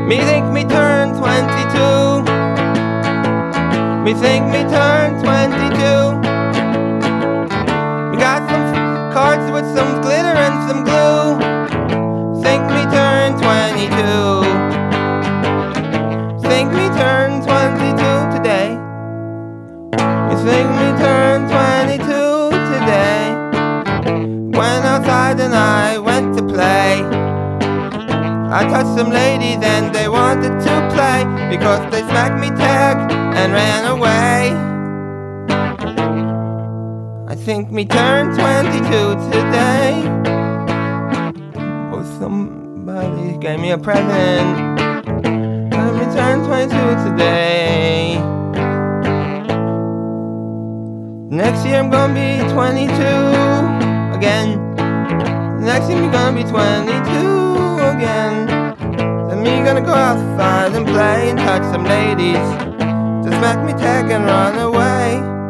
Me think me turn 22. Me think me turn 22. We got some cards with some glitter and some glue. Think me turn 22. Think me turn 22 today. You think me turn 22 today. Went outside and I went to play. I touched some ladies and they wanted to play because they smacked me tag and ran away. I think me turn 22 today. Oh, somebody gave me a present. Let me turn 22 today. Next year I'm gonna be 22 again. Next year I'm gonna be 22 again. And me gonna go outside and play and touch some ladies. Just smack me tag and run away.